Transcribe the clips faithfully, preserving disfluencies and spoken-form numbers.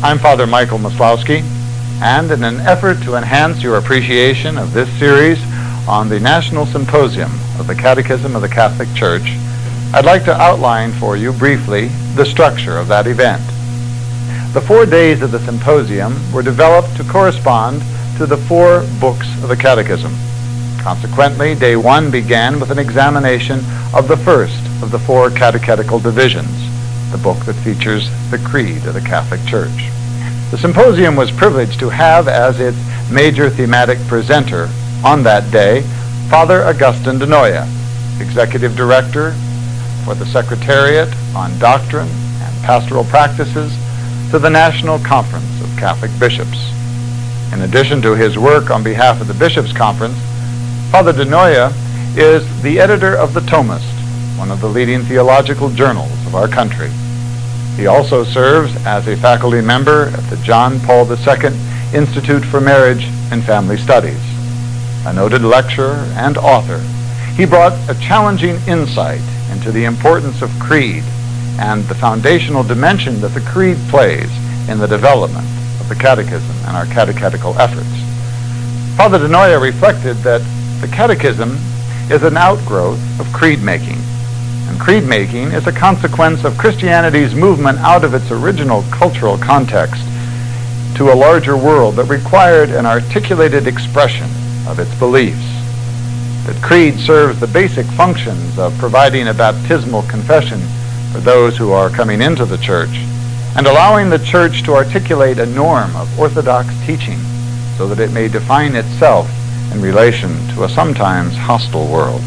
I'm Father Michael Maslowski, and in an effort to enhance your appreciation of this series on the National Symposium of the Catechism of the Catholic Church, I'd like to outline for you briefly the structure of that event. The four days of the symposium were developed to correspond to the four books of the Catechism. Consequently, day one began with an examination of the first of the four catechetical divisions, the book that features the Creed of the Catholic Church. The symposium was privileged to have as its major thematic presenter on that day Father Augustine de Noia, Executive Director for the Secretariat on Doctrine and Pastoral Practices to the National Conference of Catholic Bishops. In addition to his work on behalf of the Bishops' Conference, Father de Noia is the editor of the Thomist, one of the leading theological journals of our country. He also serves as a faculty member at the John Paul the Second Institute for Marriage and Family Studies. A noted lecturer and author, he brought a challenging insight into the importance of creed and the foundational dimension that the creed plays in the development of the catechism and our catechetical efforts. Father de Noia reflected that the catechism is an outgrowth of creed making. And creed making is a consequence of Christianity's movement out of its original cultural context to a larger world that required an articulated expression of its beliefs. That creed serves the basic functions of providing a baptismal confession for those who are coming into the church and allowing the church to articulate a norm of orthodox teaching so that it may define itself in relation to a sometimes hostile world.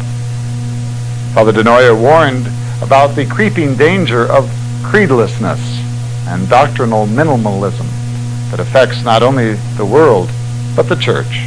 Father de Noia warned about the creeping danger of creedlessness and doctrinal minimalism that affects not only the world, but the church.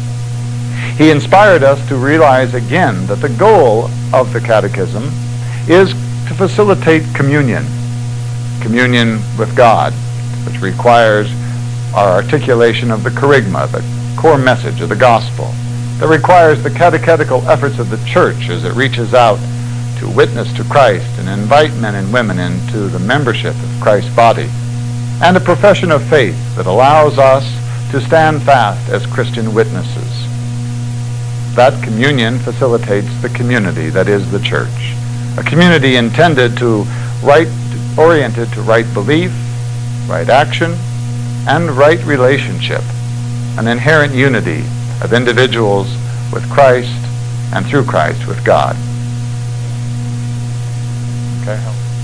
He inspired us to realize again that the goal of the catechism is to facilitate communion, communion with God, which requires our articulation of the kerygma, the core message of the gospel, that requires the catechetical efforts of the church as it reaches out to witness to Christ and invite men and women into the membership of Christ's body, and a profession of faith that allows us to stand fast as Christian witnesses. That communion facilitates the community that is the church, a community intended to right, oriented to right belief, right action, and right relationship, an inherent unity of individuals with Christ and through Christ with God. Okay.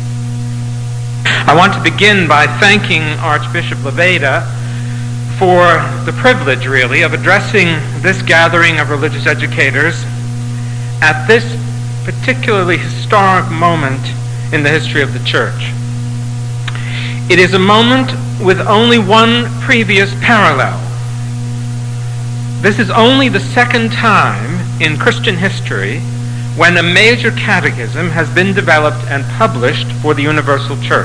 I want to begin by thanking Archbishop Leveda for the privilege, really, of addressing this gathering of religious educators at this particularly historic moment in the history of the Church. It is a moment with only one previous parallel. This is only the second time in Christian history when a major catechism has been developed and published for the Universal Church.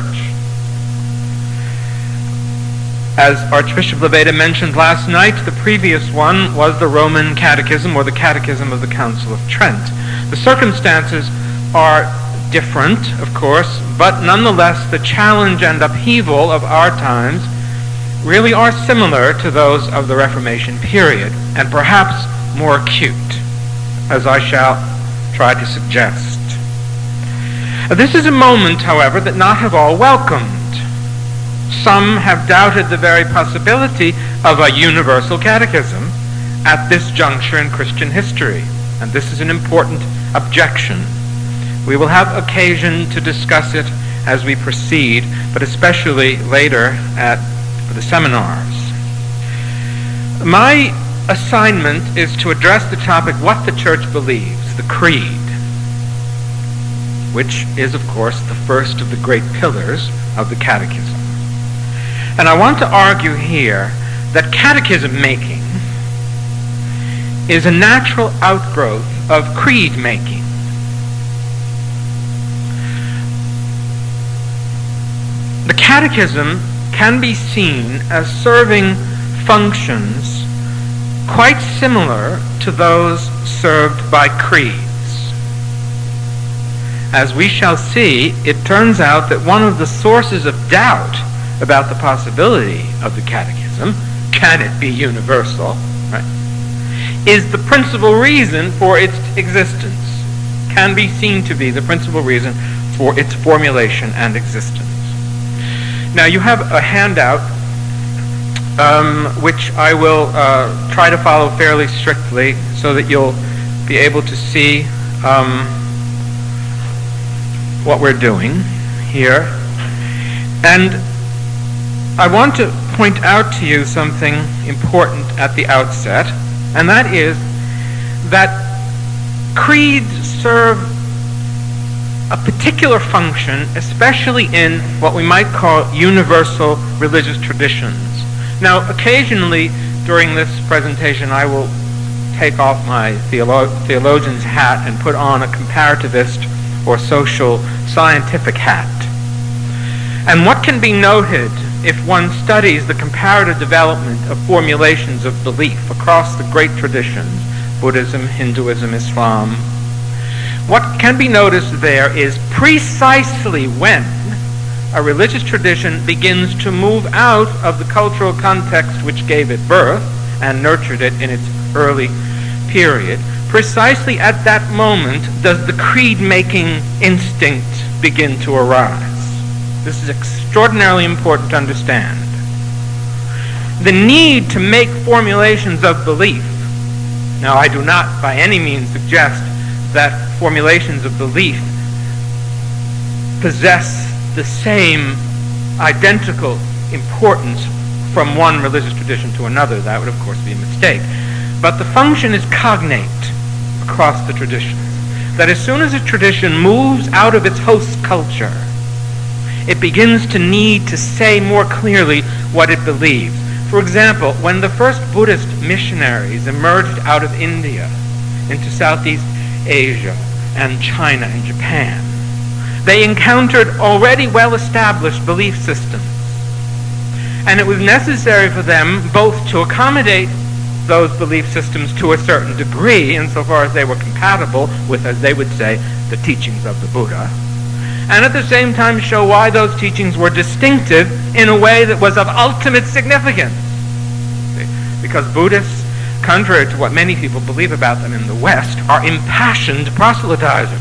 As Archbishop Leveda mentioned last night, the previous one was the Roman Catechism, or the Catechism of the Council of Trent. The circumstances are different, of course, but nonetheless the challenge and upheaval of our times really are similar to those of the Reformation period, and perhaps more acute, as I shall try to suggest. This is a moment, however, that not have all welcomed. Some have doubted the very possibility of a universal catechism at this juncture in Christian history, and this is an important objection. We will have occasion to discuss it as we proceed, but especially later at the seminars. My assignment is to address the topic, what the Church believes, the Creed, which is, of course, the first of the great pillars of the Catechism. And I want to argue here that catechism making is a natural outgrowth of creed making. The catechism can be seen as serving functions quite similar to those served by creeds. As we shall see, it turns out that one of the sources of doubt about the possibility of the catechism, can it be universal, right, is the principal reason for its existence, can be seen to be the principal reason for its formulation and existence. Now you have a handout um, which I will uh, try to follow fairly strictly so that you'll be able to see um, what we're doing here. And I want to point out to you something important at the outset, and that is that creeds serve a particular function, especially in what we might call universal religious traditions. Now, occasionally during this presentation, I will take off my theolo- theologian's hat and put on a comparativist or social scientific hat. And what can be noted if one studies the comparative development of formulations of belief across the great traditions, Buddhism, Hinduism, Islam, what can be noticed there is precisely when a religious tradition begins to move out of the cultural context which gave it birth and nurtured it in its early period, precisely at that moment does the creed-making instinct begin to arise. This is extraordinarily important to understand. The need to make formulations of belief. Now, I do not by any means suggest that formulations of belief possess the same identical importance from one religious tradition to another. That would, of course, be a mistake. But the function is cognate across the traditions. That as soon as a tradition moves out of its host culture, it begins to need to say more clearly what it believes. For example, when the first Buddhist missionaries emerged out of India into Southeast Asia and China and Japan, they encountered already well-established belief systems. And it was necessary for them both to accommodate those belief systems to a certain degree, insofar as they were compatible with, as they would say, the teachings of the Buddha, and at the same time show why those teachings were distinctive in a way that was of ultimate significance. Because Buddhists, contrary to what many people believe about them in the West, are impassioned proselytizers.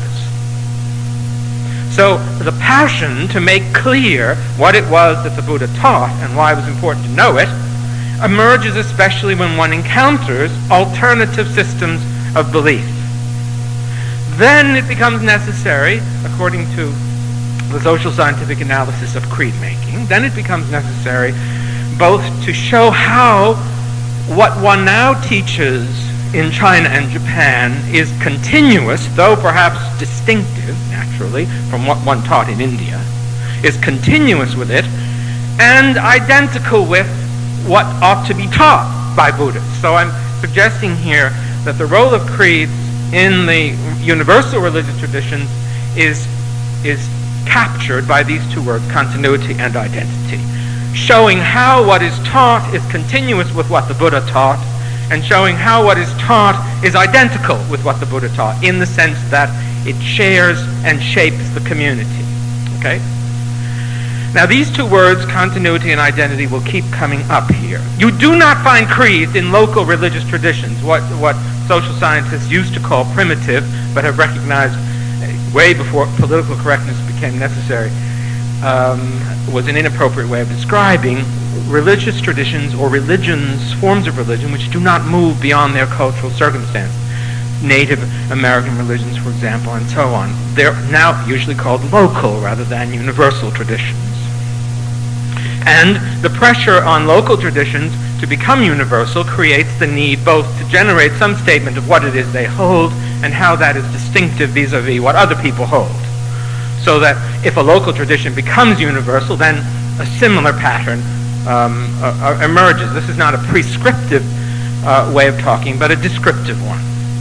So the passion to make clear what it was that the Buddha taught and why it was important to know it emerges especially when one encounters alternative systems of belief. Then it becomes necessary, according to the social scientific analysis of creed making, then it becomes necessary both to show how what one now teaches in China and Japan is continuous, though perhaps distinctive, naturally, from what one taught in India, is continuous with it, and identical with what ought to be taught by Buddhists. So I'm suggesting here that the role of creeds in the universal religious traditions is, is captured by these two words, continuity and identity, showing how what is taught is continuous with what the Buddha taught, and showing how what is taught is identical with what the Buddha taught, in the sense that it shares and shapes the community. Okay? Now these two words, continuity and identity, will keep coming up here. You do not find creeds in local religious traditions, what, what social scientists used to call primitive, but have recognized way before political correctness became necessary, um, was an inappropriate way of describing religious traditions or religions, forms of religion, which do not move beyond their cultural circumstances. Native American religions, for example, and so on. They're now usually called local rather than universal traditions. And the pressure on local traditions to become universal creates the need both to generate some statement of what it is they hold and how that is distinctive vis-a-vis what other people hold. So that if a local tradition becomes universal, then a similar pattern um, uh, emerges. This is not a prescriptive uh, way of talking, but a descriptive one.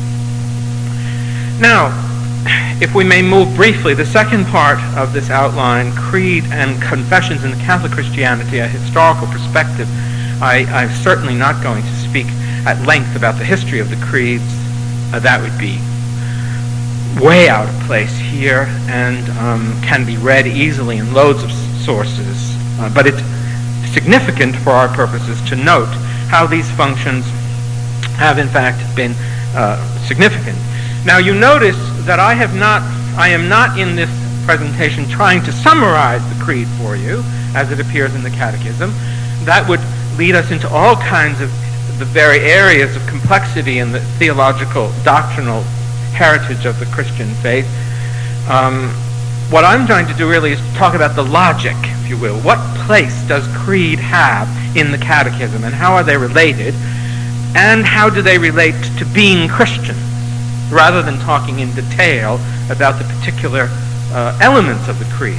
Now, if we may move briefly, the second part of this outline, Creed and Confessions in the Catholic Christianity, a historical perspective. I, I'm certainly not going to speak at length about the history of the creeds. Uh, that would be way out of place here and um, can be read easily in loads of sources. Uh, but it, significant for our purposes to note how these functions have in fact been uh, significant. Now you notice that I have not, I am not in this presentation trying to summarize the creed for you as it appears in the Catechism. That would lead us into all kinds of the very areas of complexity in the theological, doctrinal heritage of the Christian faith. Um, what I'm trying to do really is talk about the logic, if you will. What place does creed have in the Catechism, and how are they related, and how do they relate to being Christian, rather than talking in detail about the particular uh, elements of the creed.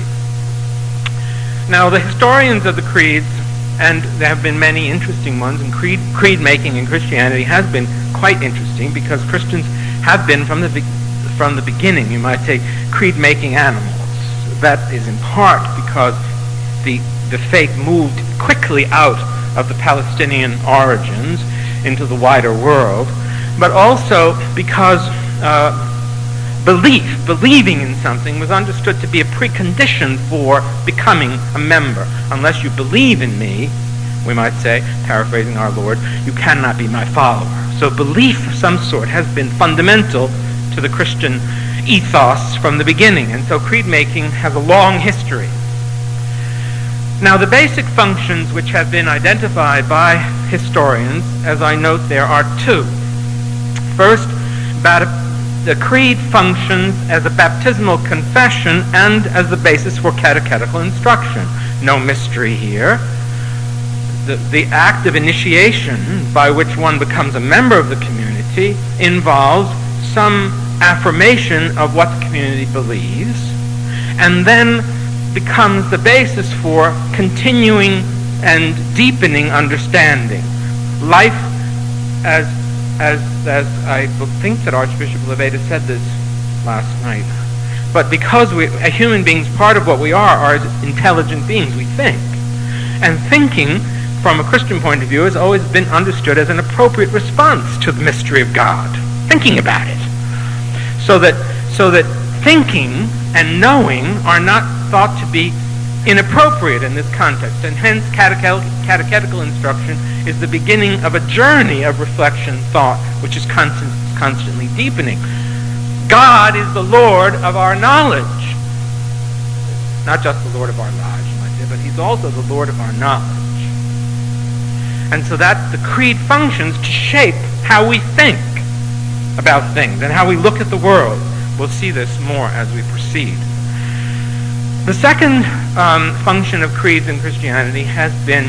Now, the historians of the creeds, and there have been many interesting ones, and creed, creed making in Christianity has been quite interesting because Christians have been from the from the beginning, you might say, creed-making animals. That is in part because the the faith moved quickly out of the Palestinian origins into the wider world, but also because uh, belief, believing in something, was understood to be a precondition for becoming a member. Unless you believe in me, we might say, paraphrasing our Lord, you cannot be my follower. So belief of some sort has been fundamental to the Christian ethos from the beginning, and so creed-making has a long history. Now, the basic functions which have been identified by historians, as I note there, are two. First, the creed functions as a baptismal confession and as the basis for catechetical instruction. No mystery here. The, the act of initiation by which one becomes a member of the community involves some affirmation of what the community believes, and then becomes the basis for continuing and deepening understanding. Life, as as as I think that Archbishop Leveda said this last night, but because we, as human beings, part of what we are are intelligent beings. We think, and thinking from a Christian point of view has always been understood as an appropriate response to the mystery of God. Thinking about it. So that, so that thinking and knowing are not thought to be inappropriate in this context, and hence catechetical, catechetical instruction is the beginning of a journey of reflection, thought, which is constant, constantly deepening. God is the Lord of our knowledge. Not just the Lord of our lives, you might say, but he's also the Lord of our knowledge. And so that the creed functions to shape how we think about things and how we look at the world. We'll see this more as we proceed. The second um, function of creeds in Christianity has been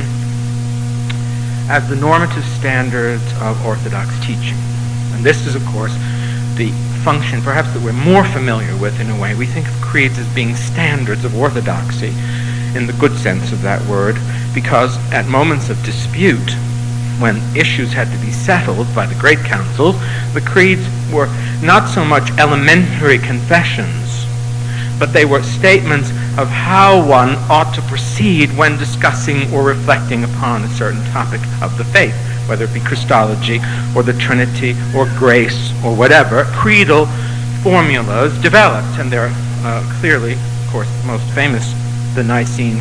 as the normative standards of Orthodox teaching. And this is, of course, the function perhaps that we're more familiar with in a way. We think of creeds as being standards of orthodoxy in the good sense of that word, because at moments of dispute, when issues had to be settled by the great councils, the creeds were not so much elementary confessions, but they were statements of how one ought to proceed when discussing or reflecting upon a certain topic of the faith, whether it be Christology or the Trinity or grace or whatever. Creedal formulas developed, and they're uh, clearly, of course, most famous, the Nicene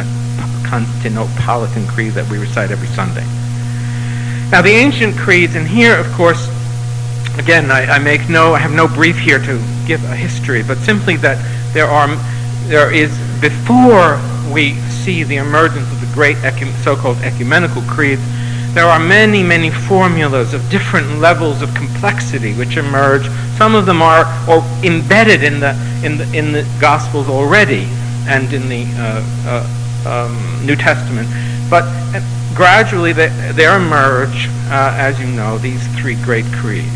Constantinopolitan Creed that we recite every Sunday. Now, the ancient creeds, and here, of course, again, I, I make no, I have no brief here to give a history, but simply that there are, there is, before we see the emergence of the great ecu- so-called ecumenical creeds, there are many, many formulas of different levels of complexity which emerge. Some of them are or embedded in the in the in the Gospels already and in the uh, uh, um, New Testament, but uh, gradually they, there emerge, uh, as you know, these three great creeds.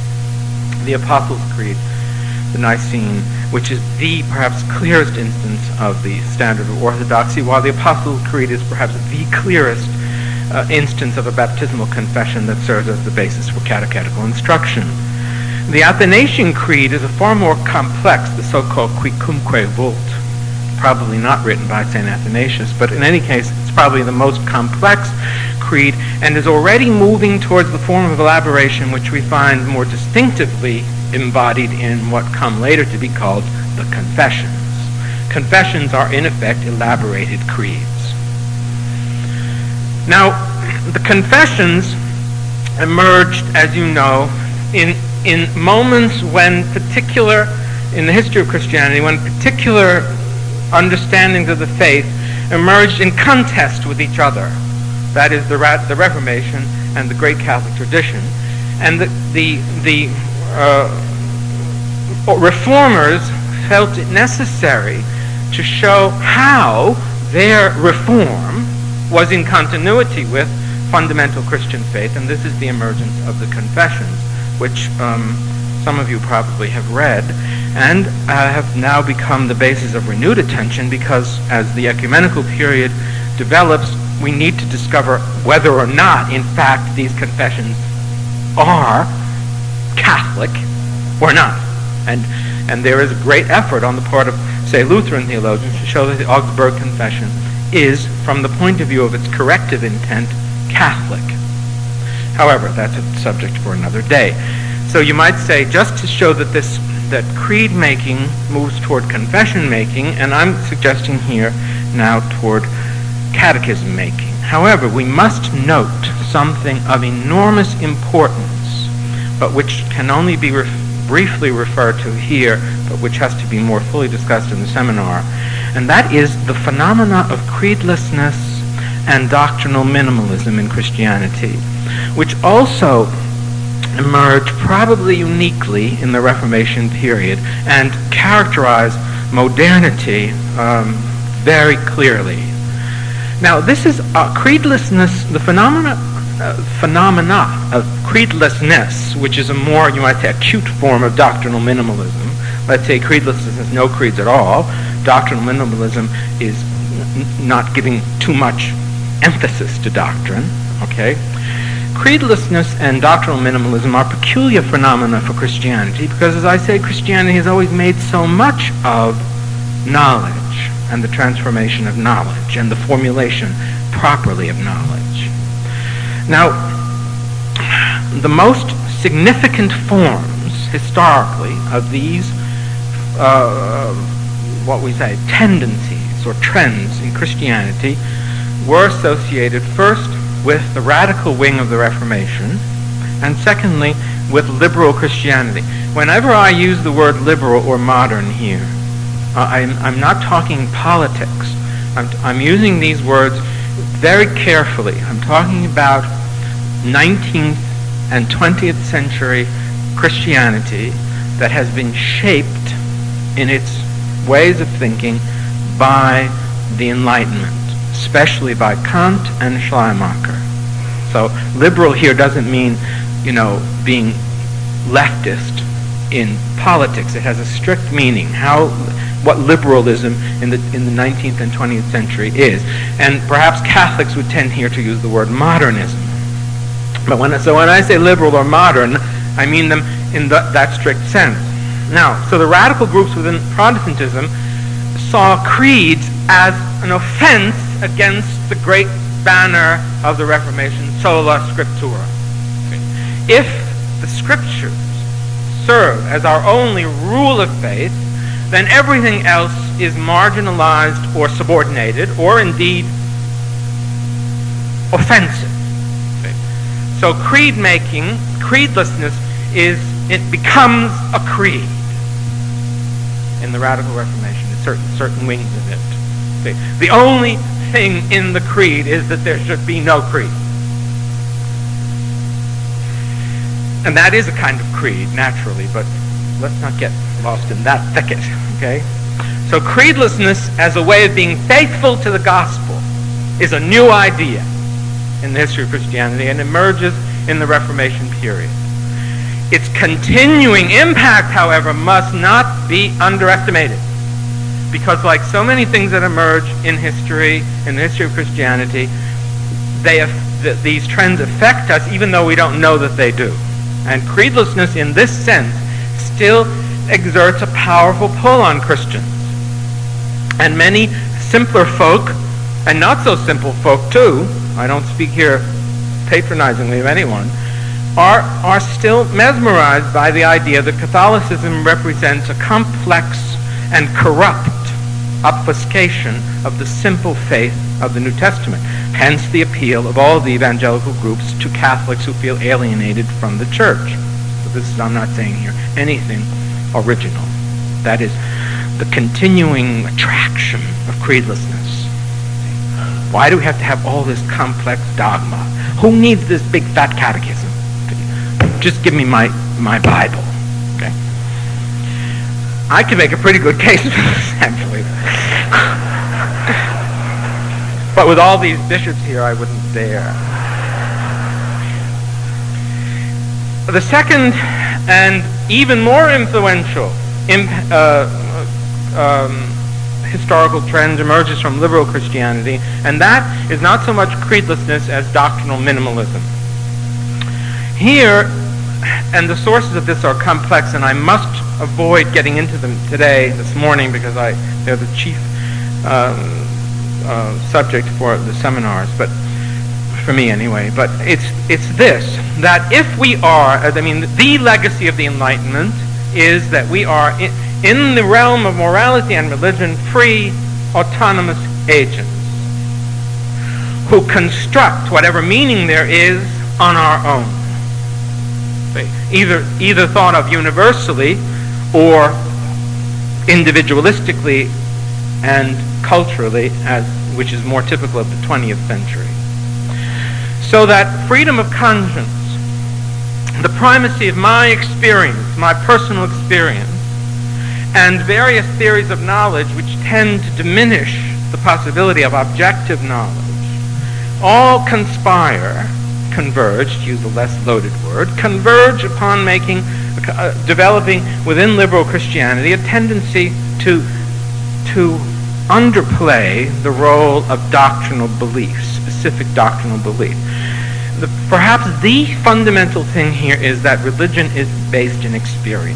The Apostles' Creed, the Nicene, which is the perhaps clearest instance of the standard of orthodoxy, while the Apostles' Creed is perhaps the clearest uh, instance of a baptismal confession that serves as the basis for catechetical instruction. The Athanasian Creed is a far more complex, the so-called Quicumque Vult, probably not written by Saint Athanasius, but in any case, it's probably the most complex creed and is already moving towards the form of elaboration which we find more distinctively embodied in what come later to be called the Confessions. Confessions are, in effect, elaborated creeds. Now, the confessions emerged, as you know, in in moments when particular, in the history of Christianity, when particular understandings of the faith emerged in contest with each other. That is the, the Reformation and the great Catholic tradition. And the, the, the uh, reformers felt it necessary to show how their reform was in continuity with fundamental Christian faith, and this is the emergence of the Confessions, which um, some of you probably have read, and uh, have now become the basis of renewed attention, because as the ecumenical period develops, we need to discover whether or not, in fact, these confessions are Catholic or not. And and there is a great effort on the part of, say, Lutheran theologians to show that the Augsburg Confession is, from the point of view of its corrective intent, Catholic. However, that's a subject for another day. So you might say, just to show that this that creed making moves toward confession making, and I'm suggesting here now toward catechism making. However, we must note something of enormous importance, but which can only be ref- briefly referred to here, but which has to be more fully discussed in the seminar, and that is the phenomena of creedlessness and doctrinal minimalism in Christianity, which also emerge probably uniquely in the Reformation period and characterize modernity um, very clearly. Now, this is uh, creedlessness, the phenomena, uh, phenomena of creedlessness, which is a more, you might say, acute form of doctrinal minimalism. Let's say creedlessness is no creeds at all. Doctrinal minimalism is n- not giving too much emphasis to doctrine, okay? Creedlessness and doctrinal minimalism are peculiar phenomena for Christianity because, as I say, Christianity has always made so much of knowledge and the transformation of knowledge and the formulation properly of knowledge. Now, the most significant forms historically of these, uh, what we say, tendencies or trends in Christianity were associated first with the radical wing of the Reformation, and secondly, with liberal Christianity. Whenever I use the word liberal or modern here, uh, I'm, I'm not talking politics. I'm, I'm using these words very carefully. I'm talking about nineteenth and twentieth century Christianity that has been shaped in its ways of thinking by the Enlightenment, especially by Kant and Schleiermacher. So liberal here doesn't mean, you know, being leftist in politics. It has a strict meaning, how, what liberalism in the in the nineteenth and twentieth century is. And perhaps Catholics would tend here to use the word modernism. But when so when I say liberal or modern, I mean them in the, that strict sense. Now, so the radical groups within Protestantism saw creeds as an offense against the great banner of the Reformation, sola scriptura. If the scriptures serve as our only rule of faith, then everything else is marginalized or subordinated, or indeed offensive. So creed making, creedlessness, is it becomes a creed in the Radical Reformation. Certain certain wings of it. The only thing in the creed is that there should be no creed. And that is a kind of creed, naturally, but let's not get lost in that thicket, okay? So creedlessness as a way of being faithful to the gospel is a new idea in the history of Christianity and emerges in the Reformation period. Its continuing impact, however, must not be underestimated. Because like so many things that emerge in history, in the history of Christianity, they have, th- these trends affect us even though we don't know that they do. And creedlessness in this sense still exerts a powerful pull on Christians. And many simpler folk, and not so simple folk too, I don't speak here patronizingly of anyone, are, are still mesmerized by the idea that Catholicism represents a complex and corrupt obfuscation of the simple faith of the New Testament. Hence the appeal of all the evangelical groups to Catholics who feel alienated from the church. So this is, I'm not saying here, anything original. That is the continuing attraction of creedlessness. Why do we have to have all this complex dogma? Who needs this big fat catechism? Just give me my, my Bible. Okay? I can make a pretty good case for this, actually. But with all these bishops here, I wouldn't dare. The second and even more influential imp- uh, um, historical trend emerges from liberal Christianity, and that is not so much creedlessness as doctrinal minimalism. Here, and the sources of this are complex, and I must avoid getting into them today, this morning, because I they're the chief um, uh, subject for the seminars, but for me anyway. But it's it's this, that if we are, I mean, the legacy of the Enlightenment is that we are in, in the realm of morality and religion free, autonomous agents who construct whatever meaning there is on our own. Either either thought of universally or individualistically and culturally, as which is more typical of the twentieth century. So that freedom of conscience, the primacy of my experience, my personal experience, and various theories of knowledge which tend to diminish the possibility of objective knowledge, all conspire, converge, to use a less loaded word, converge upon making, uh, developing within liberal Christianity a tendency to, to underplay the role of doctrinal belief, specific doctrinal belief. The, perhaps the fundamental thing here is that religion is based in experience.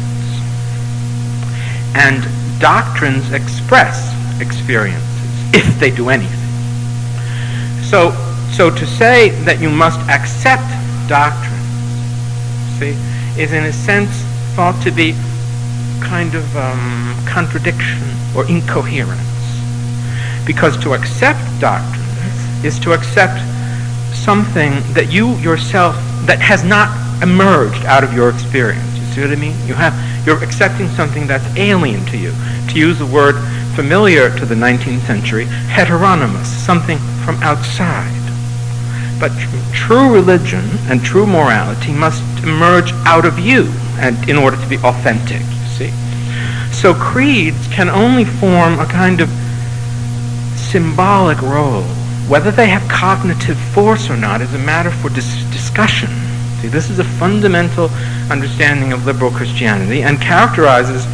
And doctrines express experiences, if they do anything. So, so to say that you must accept doctrines, see, is in a sense thought to be kind of um, contradiction or incoherence. Because to accept doctrines is to accept something that you yourself, that has not emerged out of your experience. You see what I mean? You have, you're accepting something that's alien to you. To use the word familiar to the nineteenth century, heteronymous, something from outside. But tr- true religion and true morality must emerge out of you, and in order to be authentic, you see. So creeds can only form a kind of symbolic role. Whether they have cognitive force or not is a matter for dis- discussion. See, this is a fundamental understanding of liberal Christianity and characterizes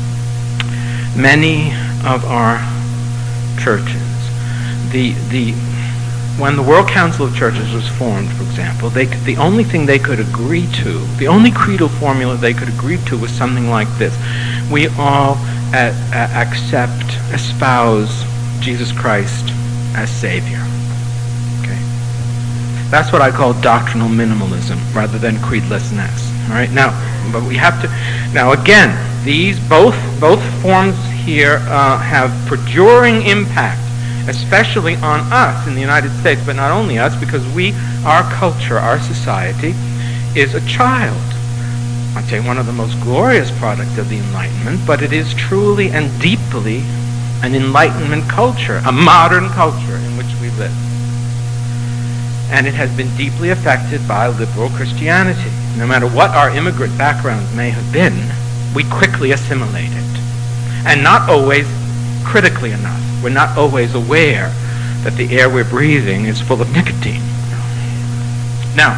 many of our churches. The the when the World Council of Churches was formed, for example, they could, the only thing they could agree to, the only creedal formula they could agree to was something like this: we all uh, uh, accept, espouse Jesus Christ as Savior. Okay, that's what I call doctrinal minimalism, rather than creedlessness. All right, now, but we have to. Now, again, these both both forms here uh, have perduring impact, especially on us in the United States, but not only us, because we, our culture, our society, is a child. I'd say one of the most glorious products of the Enlightenment, but it is truly and deeply an Enlightenment culture, a modern culture in which we live. And it has been deeply affected by liberal Christianity. No matter what our immigrant backgrounds may have been, we quickly assimilate it. And not always critically enough. We're not always aware that the air we're breathing is full of nicotine. Now,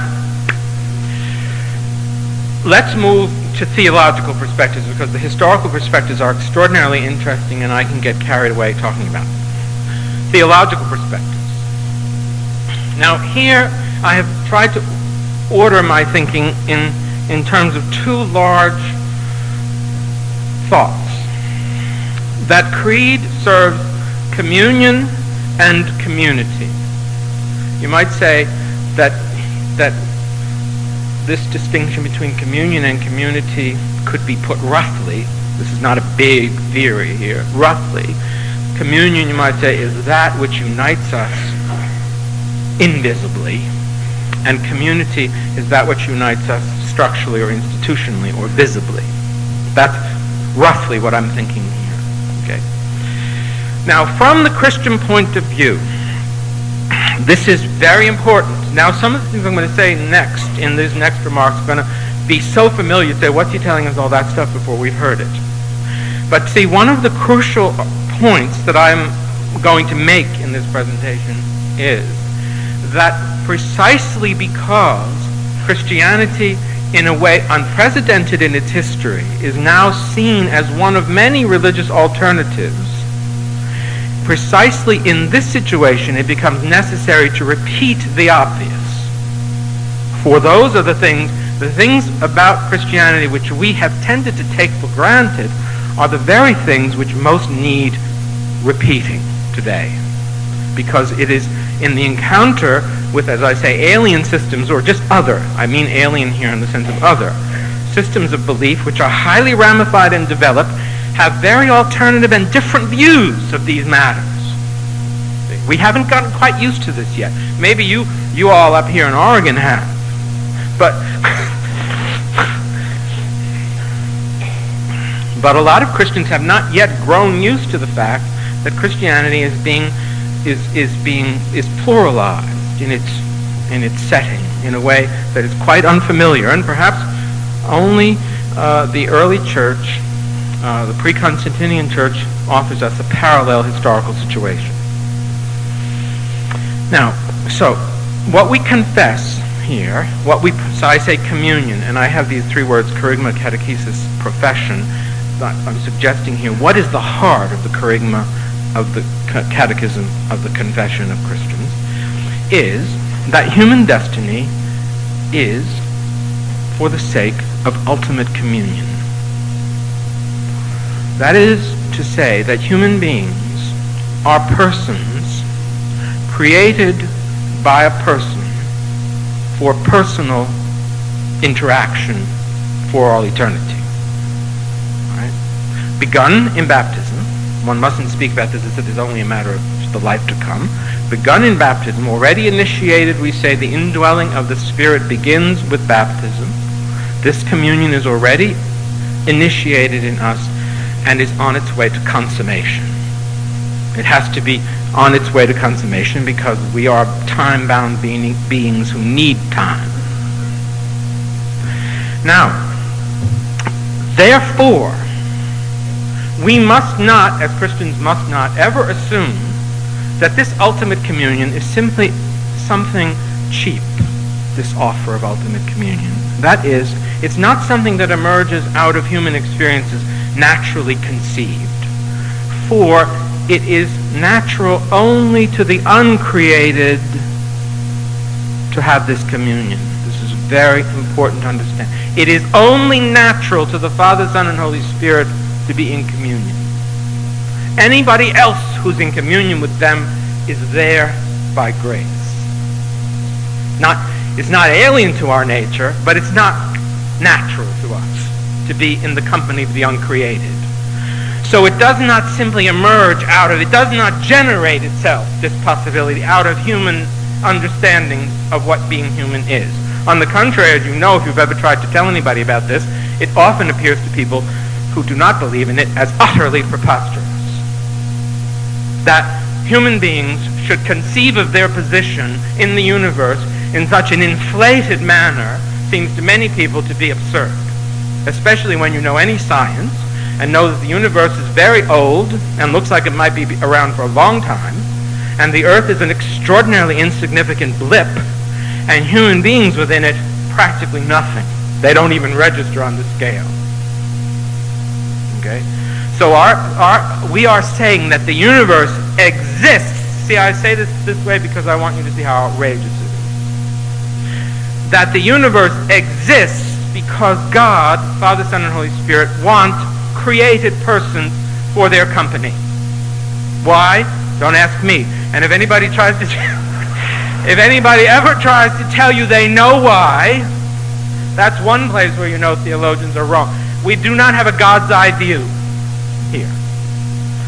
let's move to theological perspectives, because the historical perspectives are extraordinarily interesting and I can get carried away talking about them. Theological perspectives. Now here I have tried to order my thinking in, in terms of two large thoughts. That creed serves communion and community. You might say that that this distinction between communion and community could be put roughly, this is not a big theory here, roughly, Communion, you might say, is that which unites us invisibly, and community is that which unites us structurally or institutionally or visibly. That's roughly what I'm thinking here. Okay. Now, from the Christian point of view, this is very important. Now, some of the things I'm going to say next, in these next remarks, are going to be so familiar, you say, what's he telling us all that stuff before we've heard it? But see, one of the crucial points that I'm going to make in this presentation is that precisely because Christianity, in a way unprecedented in its history, is now seen as one of many religious alternatives, precisely in this situation it becomes necessary to repeat the obvious. For those are the things, the things about Christianity which we have tended to take for granted are the very things which most need repeating today. Because it is in the encounter with, as I say, alien systems, or just other, I mean alien here in the sense of other, systems of belief which are highly ramified and developed, have very alternative and different views of these matters. We haven't gotten quite used to this yet. Maybe you, you all up here in Oregon have. But, but a lot of Christians have not yet grown used to the fact that Christianity is being is is being is pluralized in its in its setting in a way that is quite unfamiliar, and perhaps only uh, the early church, uh, the pre-Constantinian church, offers us a parallel historical situation. Now, so what we confess here, what we so I say communion, and I have these three words: kerygma, catechesis, profession. I'm suggesting here what is the heart of the kerygma of the catechism of the confession of Christians, is that human destiny is for the sake of ultimate communion. That is to say that human beings are persons created by a person for personal interaction for all eternity. All right? Begun in baptism. One mustn't speak about this as if it's only a matter of the life to come. Begun in baptism, already initiated, we say the indwelling of the Spirit begins with baptism. This communion is already initiated in us and is on its way to consummation. It has to be on its way to consummation because we are time-bound being, beings who need time. Now, therefore, we must not, as Christians must not, ever assume that this ultimate communion is simply something cheap, this offer of ultimate communion. That is, it's not something that emerges out of human experiences naturally conceived. For it is natural only to the uncreated to have this communion. This is very important to understand. It is only natural to the Father, Son, and Holy Spirit to be in communion. Anybody else who's in communion with them is there by grace. Not, it's not alien to our nature, but it's not natural to us to be in the company of the uncreated. So it does not simply emerge out of, it does not generate itself, this possibility, out of human understandings of what being human is. On the contrary, as you know, if you've ever tried to tell anybody about this, it often appears to people who do not believe in it as utterly preposterous. That human beings should conceive of their position in the universe in such an inflated manner seems to many people to be absurd, especially when you know any science and know that the universe is very old and looks like it might be around for a long time, and the Earth is an extraordinarily insignificant blip, and human beings within it practically nothing. They don't even register on the scale. Okay? So our, our, we are saying that the universe exists. See, I say this this way because I want you to see how outrageous it is. That the universe exists because God, Father, Son, and Holy Spirit want created persons for their company. Why? Don't ask me. And if anybody tries to, if anybody ever tries to tell you they know why, that's one place where you know theologians are wrong. We do not have a God's eye view here.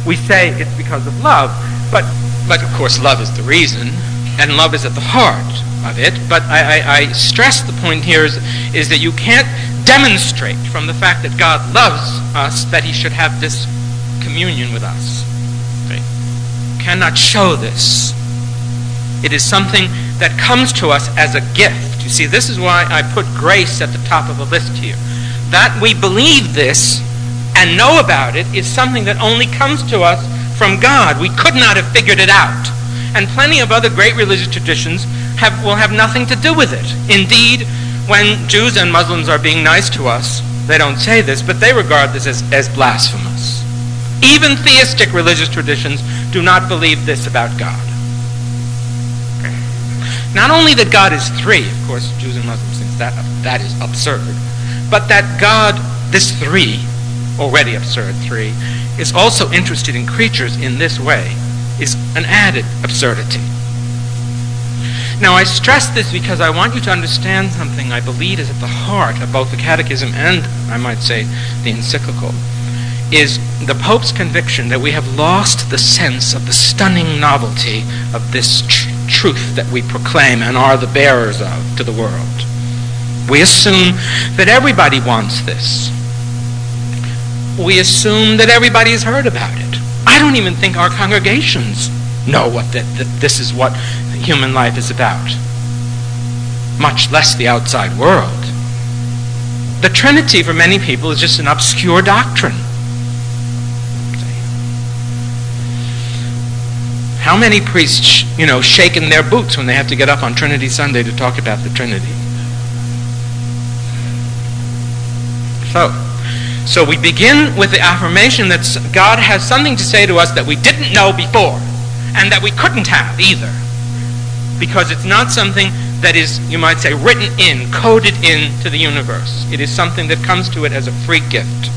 we say it's because of love. But, but of course, love is the reason, and love is at the heart of it. But I, I, I stress the point here is, is that you can't demonstrate from the fact that God loves us that he should have this communion with us. Okay? You cannot show this. It is something that comes to us as a gift. You see, this is why I put grace at the top of the list here. That we believe this and know about it is something that only comes to us from God. We could not have figured it out. And plenty of other great religious traditions have, will have nothing to do with it. Indeed, when Jews and Muslims are being nice to us, they don't say this, but they regard this as, as blasphemous. Even theistic religious traditions do not believe this about God. Okay. Not only that God is three, of course, Jews and Muslims think that, that is absurd, but that God, this three, already absurd three, is also interested in creatures in this way, is an added absurdity. Now, I stress this because I want you to understand something I believe is at the heart of both the Catechism and, I might say, the encyclical, is the Pope's conviction that we have lost the sense of the stunning novelty of this tr- truth that we proclaim and are the bearers of to the world. We assume that everybody wants this. We assume that everybody has heard about it. I don't even think our congregations know what that, that this is what human life is about, much less the outside world. The Trinity for many people is just an obscure doctrine. How many priests, you know, shake in their boots when they have to get up on Trinity Sunday to talk about the Trinity? So, so we begin with the affirmation that God has something to say to us that we didn't know before, and that we couldn't have either. Because it's not something that is, you might say, written in, coded into the universe. It is something that comes to it as a free gift.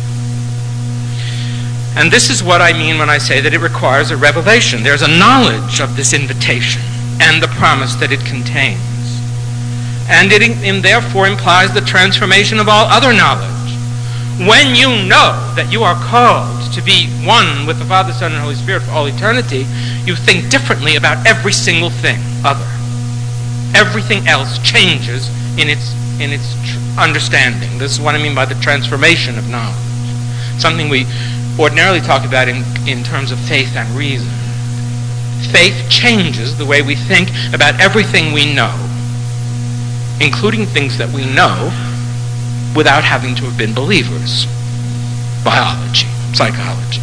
And this is what I mean when I say that it requires a revelation. There's a knowledge of this invitation and the promise that it contains. And it in, therefore implies the transformation of all other knowledge. When you know that you are called to be one with the Father, Son, and Holy Spirit for all eternity, you think differently about every single thing other. Everything else changes in its in its tr- understanding. This is what I mean by the transformation of knowledge. Something we ordinarily talk about in, in terms of faith and reason. Faith changes the way we think about everything we know, including things that we know without having to have been believers. Biology, psychology.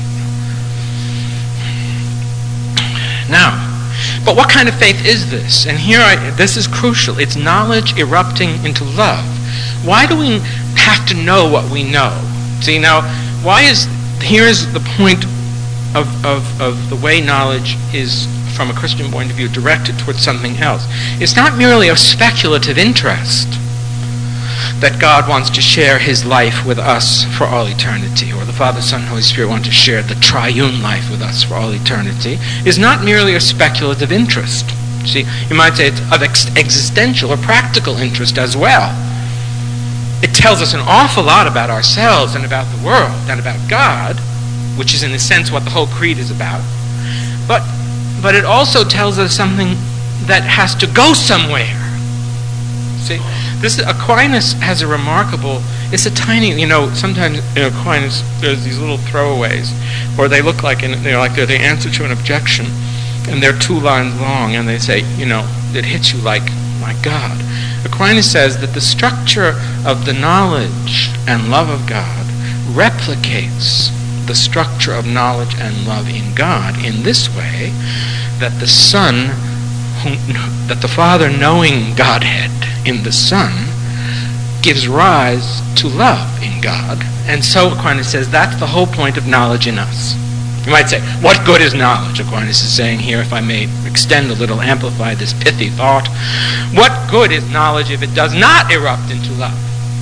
Now, but what kind of faith is this? And here, I, this is crucial. It's knowledge erupting into love. Why do we have to know what we know? See, now, why is, here's the point of, of, of the way knowledge is, from a Christian point of view, directed towards something else. It's not merely a speculative interest that God wants to share his life with us for all eternity, or the Father, Son, and Holy Spirit want to share the triune life with us for all eternity, is not merely a speculative interest. See, you might say it's of ex- existential or practical interest as well. It tells us an awful lot about ourselves and about the world and about God, which is in a sense what the whole creed is about. But, but it also tells us something that has to go somewhere. See, this Aquinas has a remarkable, it's a tiny, you know, sometimes in Aquinas there's these little throwaways where they look like, in, they're like they're the answer to an objection, and they're two lines long, and they say, you know, it hits you like, my God. Aquinas says that the structure of the knowledge and love of God replicates the structure of knowledge and love in God in this way, that the Son, who, that the Father knowing Godhead in the Son gives rise to love in God. And so Aquinas says that's the whole point of knowledge in us. You might say, what good is knowledge? Aquinas is saying here, if I may extend a little, amplify this pithy thought. What good is knowledge if it does not erupt into love?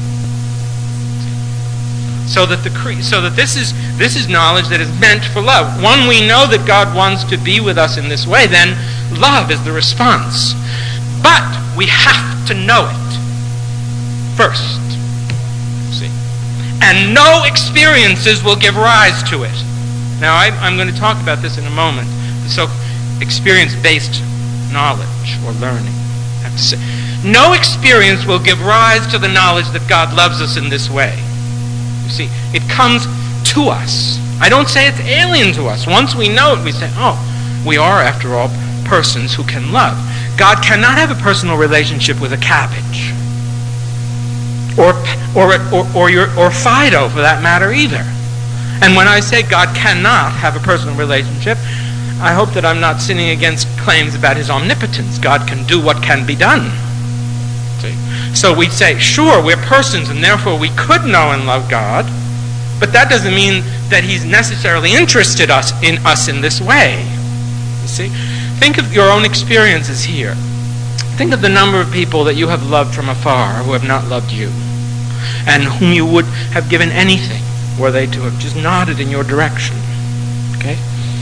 So that the cre- so that this is this is knowledge that is meant for love. When we know that God wants to be with us in this way, then love is the response. But we have to know it first. See? And no experiences will give rise to it. Now, I, I'm going to talk about this in a moment. So, experience-based knowledge or learning. I have to say, no experience will give rise to the knowledge that God loves us in this way. You see, it comes to us. I don't say it's alien to us. Once we know it, we say, oh, we are, after all, persons who can love. God cannot have a personal relationship with a cabbage. Or, or, or, or, your, or Fido, for that matter, either. And when I say God cannot have a personal relationship, I hope that I'm not sinning against claims about his omnipotence. God can do what can be done. See? So we say, sure, we're persons, and therefore we could know and love God, but that doesn't mean that he's necessarily interested us in us in this way. You see? Think of your own experiences here. Think of the number of people that you have loved from afar who have not loved you, and whom you would have given anything were they to have just nodded in your direction. Okay?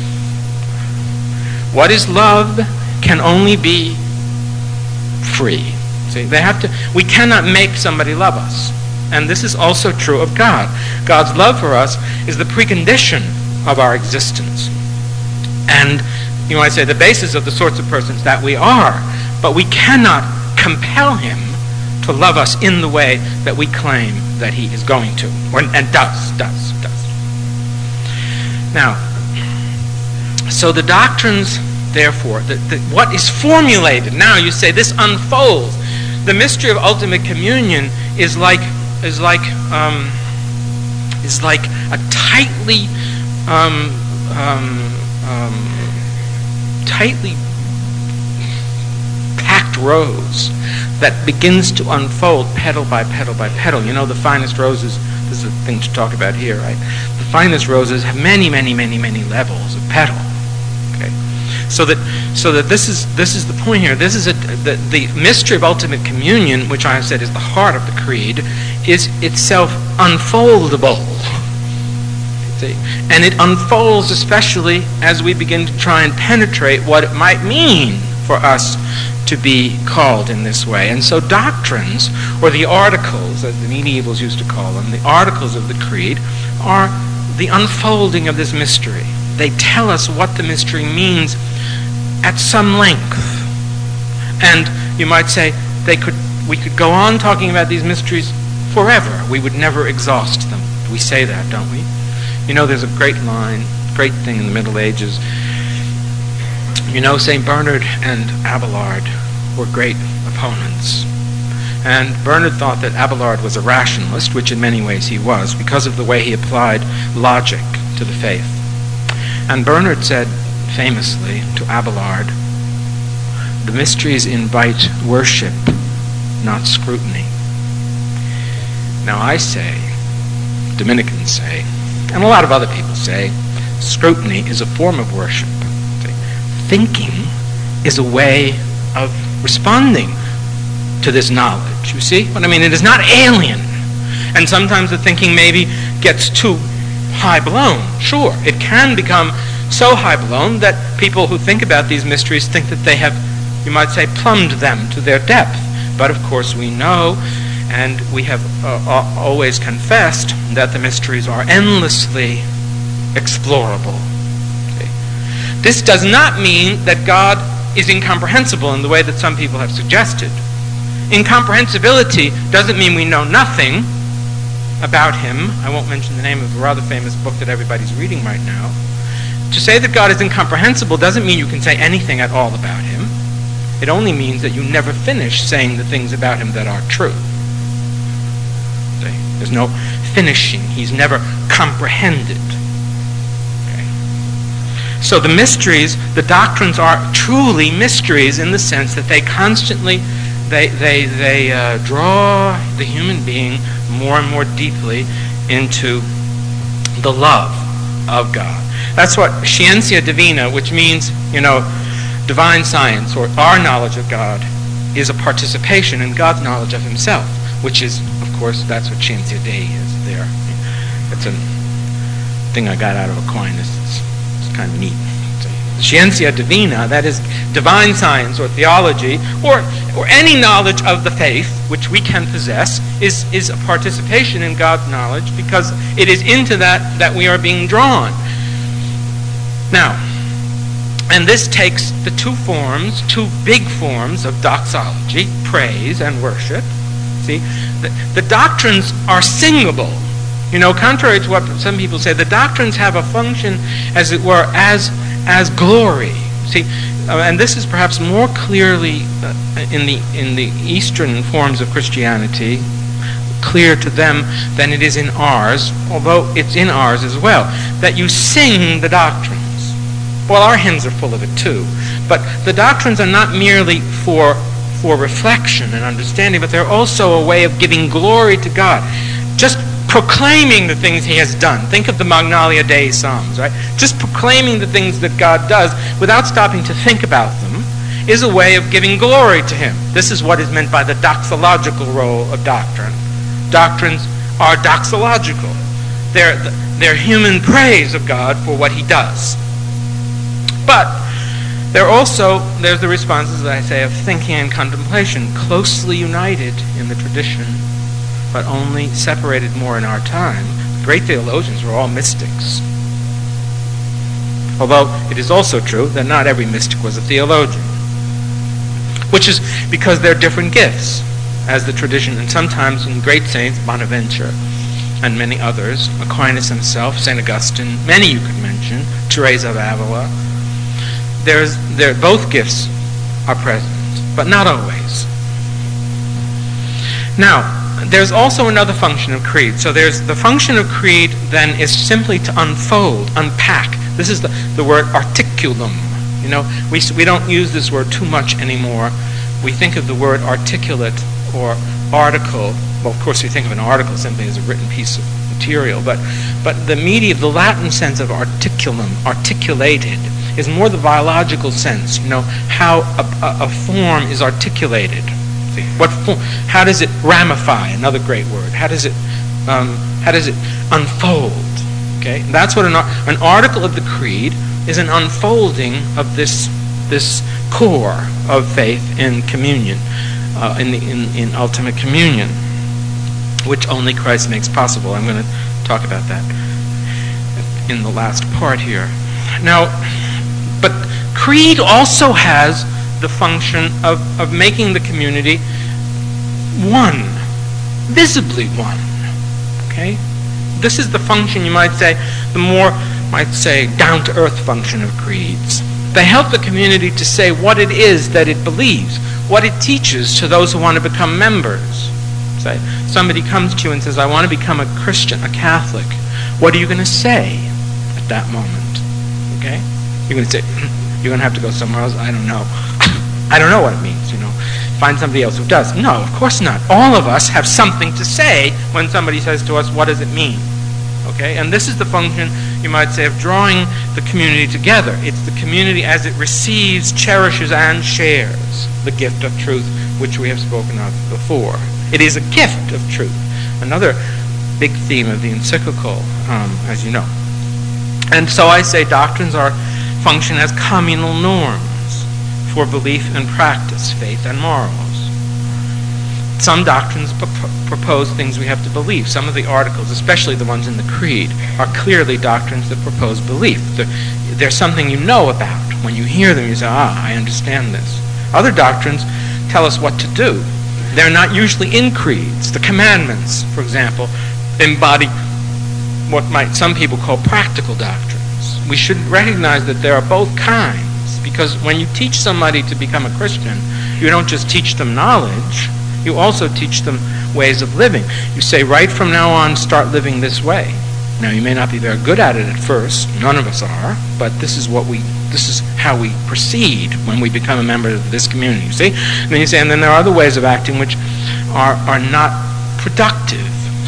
What is love can only be free. See, they have to. We cannot make somebody love us. And this is also true of God. God's love for us is the precondition of our existence. And you might say the basis of the sorts of persons that we are. But we cannot compel him to love us in the way that we claim that he is going to, or, and does, does, does. Now, so the doctrines, therefore, the, the, what is formulated, now you say this unfolds. The mystery of ultimate communion is like is like um, is like a tightly um, um, um, tightly packed rose that begins to unfold petal by petal by petal. You know, the finest roses, this is a thing to talk about here, right? The finest roses have many, many, many, many levels of petal. Okay? So that so that this is this is the point here. This is a, the, the mystery of ultimate communion, which I have said is the heart of the creed, is itself unfoldable. See? And it unfolds especially as we begin to try and penetrate what it might mean for us to be called in this way. And so doctrines, or the articles, as the medievals used to call them, the articles of the creed, are the unfolding of this mystery. They tell us what the mystery means at some length. And you might say they could we could go on talking about these mysteries forever. We would never exhaust them. We say that, don't we? You know, there's a great line, great thing in the Middle Ages. You know, Saint Bernard and Abelard were great opponents. And Bernard thought that Abelard was a rationalist, which in many ways he was, because of the way he applied logic to the faith. And Bernard said famously to Abelard, "The mysteries invite worship, not scrutiny." Now I say, Dominicans say, and a lot of other people say, scrutiny is a form of worship. Thinking is a way of responding to this knowledge. You see what I mean? It is not alien. And sometimes the thinking maybe gets too high blown. Sure, it can become so high blown that people who think about these mysteries think that they have, you might say, plumbed them to their depth. But of course we know, and we have uh, always confessed, that the mysteries are endlessly explorable. This does not mean that God is incomprehensible in the way that some people have suggested. Incomprehensibility doesn't mean we know nothing about him. I won't mention the name of a rather famous book that everybody's reading right now. To say that God is incomprehensible doesn't mean you can say anything at all about him. It only means that you never finish saying the things about him that are true. There's no finishing. He's never comprehended. So the mysteries, the doctrines are truly mysteries in the sense that they constantly, they they they uh, draw the human being more and more deeply into the love of God. That's what Scientia Divina, which means, you know, divine science, or our knowledge of God, is a participation in God's knowledge of himself, which is, of course, that's what Scientia Dei is there. It's a thing I got out of Aquinas. It's, kind of neat. Scientia Divina, that is divine science or theology, or or any knowledge of the faith which we can possess, is, is a participation in God's knowledge, because it is into that that we are being drawn. Now, and this takes the two forms, two big forms of doxology, praise and worship. See, the, the doctrines are singable. You know, contrary to what some people say, the doctrines have a function, as it were, as as glory. See, uh, and this is perhaps more clearly uh, in the in the Eastern forms of Christianity, clear to them than it is in ours, although it's in ours as well, that you sing the doctrines. Well, our hymns are full of it too, but the doctrines are not merely for for reflection and understanding, but they're also a way of giving glory to God. Just proclaiming the things he has done. Think of the Magnalia Dei Psalms, right? Just proclaiming the things that God does without stopping to think about them is a way of giving glory to him. This is what is meant by the doxological role of doctrine. Doctrines are doxological. They're, they're human praise of God for what he does. But they're also, there's the responses, as I say, of thinking and contemplation, closely united in the tradition, but only separated more in our time. Great theologians were all mystics. Although it is also true that not every mystic was a theologian, which is because they're different gifts, as the tradition, and sometimes in great saints, Bonaventure and many others, Aquinas himself, Saint Augustine, many you could mention, Teresa of Avila, there's, there, both gifts are present, but not always. Now, there's also another function of creed. So there's the function of creed then is simply to unfold, unpack. This is the, the word articulum. You know, we, we don't use this word too much anymore. We think of the word articulate or article. Well, of course, we think of an article simply as a written piece of material, but, but the media, the Latin sense of articulum, articulated, is more the biological sense, you know, how a, a, a form is articulated. What form, how does it ramify? Another great word. How does it um, how does it unfold? Okay, and that's what an, an article of the creed is, an unfolding of this this core of faith in communion, uh, in the in, in ultimate communion, which only Christ makes possible. I'm going to talk about that in the last part here. Now, but creed also has the function of, of making the community one, visibly one. Okay? This is the function, you might say, the more, might say, down-to-earth function of creeds. They help the community to say what it is that it believes, what it teaches to those who want to become members. Say, somebody comes to you and says, I want to become a Christian, a Catholic. What are you going to say at that moment? Okay? You're going to say, you're going to have to go somewhere else. I don't know. I don't know what it means, you know. Find somebody else who does. No, of course not. All of us have something to say when somebody says to us, what does it mean? Okay? And this is the function, you might say, of drawing the community together. It's the community as it receives, cherishes, and shares the gift of truth, which we have spoken of before. It is a gift of truth. Another big theme of the encyclical, um, as you know. And so I say doctrines are function as communal norms for belief and practice, faith and morals. Some doctrines p- propose things we have to believe. Some of the articles, especially the ones in the Creed, are clearly doctrines that propose belief. They're, there's something you know about. When you hear them, you say, ah, I understand this. Other doctrines tell us what to do. They're not usually in creeds. The commandments, for example, embody what might some people call practical doctrines. We should recognize that there are both kinds, because when you teach somebody to become a Christian, you don't just teach them knowledge, you also teach them ways of living. You say, right from now on, start living this way. Now, you may not be very good at it at first, none of us are, but this is what we, this is how we proceed when we become a member of this community, you see? And then you say, and then there are other ways of acting which are, are not productive,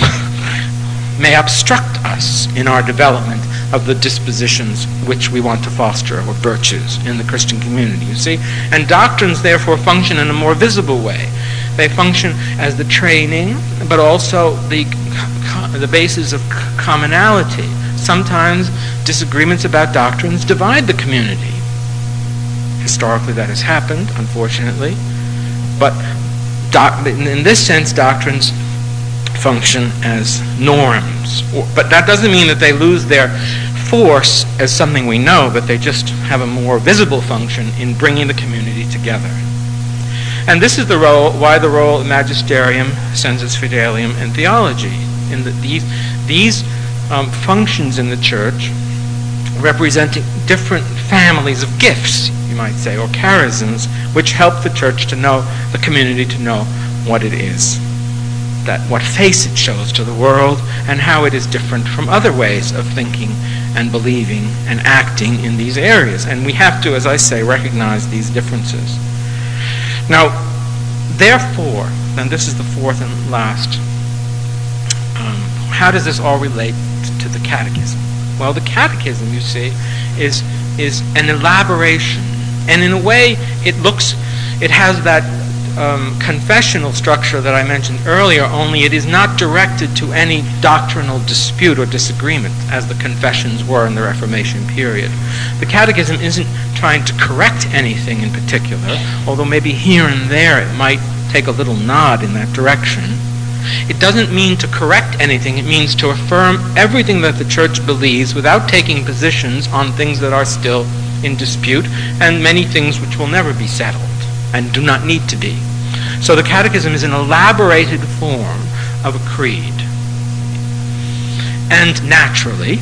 may obstruct us in our development of the dispositions which we want to foster, or virtues, in the Christian community, you see? And doctrines, therefore, function in a more visible way. They function as the training, but also the, the basis of commonality. Sometimes disagreements about doctrines divide the community. Historically, that has happened, unfortunately. But doc- in this sense, doctrines function as norms. But that doesn't mean that they lose their force as something we know, but they just have a more visible function in bringing the community together. And this is the role, why the role of magisterium, sensus fidelium, and theology. In the, these these um, functions in the church, representing different families of gifts, you might say, or charisms, which help the church to know, the community to know what it is, that what face it shows to the world, and how it is different from other ways of thinking and believing and acting in these areas. And we have to, as I say, recognize these differences. Now, therefore, and this is the fourth and last, um, how does this all relate to the catechism? Well, the catechism, you see, is is an elaboration, and in a way, it looks, it has that um, confessional structure that I mentioned earlier. Only it is not directed to any doctrinal dispute or disagreement, as the confessions were in the Reformation period. The catechism isn't trying to correct anything in particular, although maybe here and there it might take a little nod in that direction. It doesn't mean to correct anything. It means to affirm everything that the church believes without taking positions on things that are still in dispute, and many things which will never be settled and do not need to be. So the catechism is an elaborated form of a creed. And naturally,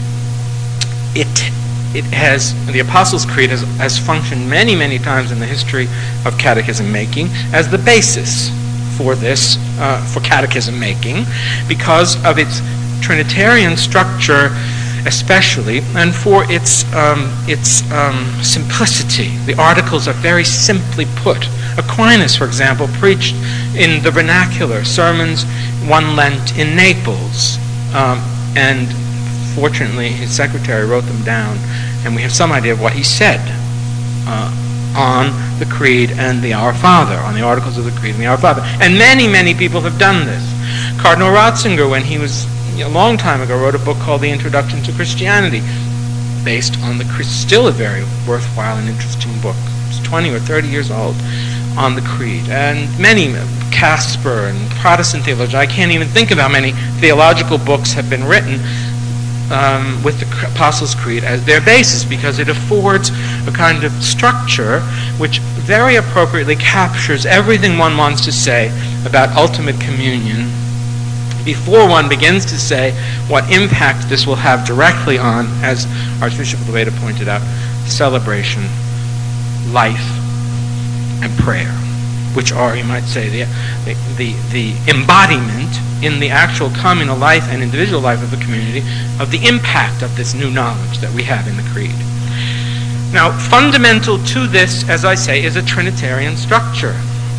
it it has, the Apostles' Creed has, has functioned many, many times in the history of catechism making as the basis for this, uh, for catechism making, because of its Trinitarian structure especially, and for its um, its um, simplicity. The articles are very simply put. Aquinas, for example, preached in the vernacular sermons one Lent in Naples, um, and fortunately his secretary wrote them down, and we have some idea of what he said uh, on the Creed and the Our Father, on the articles of the Creed and the Our Father. And many, many people have done this. Cardinal Ratzinger, when he was a long time ago, wrote a book called The Introduction to Christianity, based on the, still a very worthwhile and interesting book. It's twenty or thirty years old, on the Creed. And many, Casper and Protestant theologians, I can't even think of how many theological books have been written um, with the Apostles' Creed as their basis, because it affords a kind of structure which very appropriately captures everything one wants to say about ultimate communion before one begins to say what impact this will have directly on, as Archbishop Leveda pointed out, celebration, life, and prayer, which are, you might say, the, the, the embodiment in the actual communal life and individual life of the community of the impact of this new knowledge that we have in the Creed. Now, fundamental to this, as I say, is a Trinitarian structure.